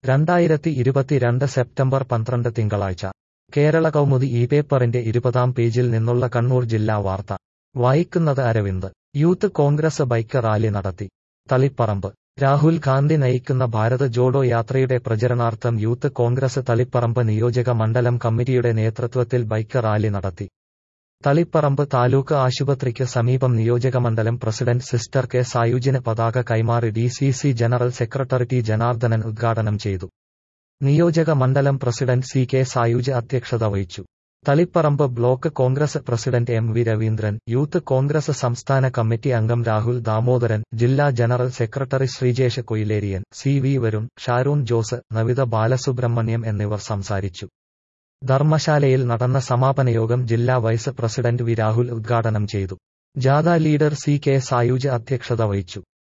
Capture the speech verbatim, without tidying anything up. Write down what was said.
രണ്ടായിരത്തി ഇരുപത്തിരണ്ട് സെപ്റ്റംബർ പന്ത്രണ്ട് തിങ്കളാഴ്ച കേരള കൗമുദി ഈ പേപ്പറിന്റെ ഇരുപതാം പേജിൽ നിന്നുള്ള കണ്ണൂർ ജില്ലാ വാർത്ത വായിക്കുന്നത് Aravind. Youth congress bike rally നടത്തി. തളിപ്പറമ്പ്. രാഹുൽ ഗാന്ധി നയിക്കുന്ന ഭാരത് ജോഡോ യാത്രയുടെ പ്രചരണാർത്ഥം യൂത്ത് കോൺഗ്രസ് തളിപ്പറമ്പ് നിയോജക മണ്ഡലം കമ്മിറ്റിയുടെ നേതൃത്വത്തിൽ ബൈക്ക് റാലി നടത്തി. തളിപ്പറമ്പ് താലൂക്ക് ആശുപത്രിക്ക് സമീപം നിയോജകമണ്ഡലം പ്രസിഡന്റ് സിസ്റ്റർ കെ സായുജിന് പതാക കൈമാറി D C C general secretary T Janardhanan ഉദ്ഘാടനം ചെയ്തു. നിയോജക മണ്ഡലം പ്രസിഡന്റ് സി കെ സായുജ് അധ്യക്ഷത വഹിച്ചു. Taliparamba block congress president M V Raveendran, youth congress സംസ്ഥാന കമ്മിറ്റി അംഗം രാഹുൽ ദാമോദരൻ, ജില്ലാ general secretary Sreejesh Koyileriyan, C V Varun, Sharoon Jose, Navitha Balasubramaniam എന്നിവർ സംസാരിച്ചു. ധർമ്മശാലയിൽ നടന്ന സമാപനയോഗം ജില്ലാ വൈസ് പ്രസിഡന്റ് വി രാഹുൽ ഉദ്ഘാടനം ചെയ്തു. ജാഥ ലീഡർ സി കെ സായുജ് അധ്യക്ഷത വഹിച്ചു.